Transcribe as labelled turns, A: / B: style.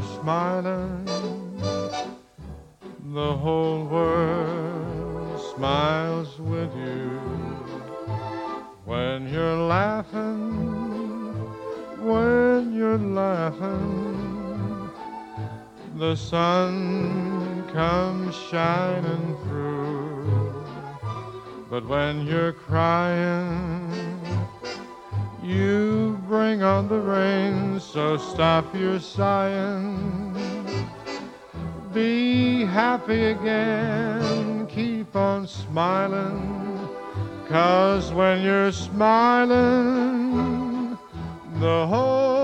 A: smiling, the whole world smiles with you. When you're laughing, when you're laughing, the sun comes shining through. But when you're crying, you bring on the rain, so stop your sighing. Be happy again, keep on smiling, 'cause when you're smiling, the whole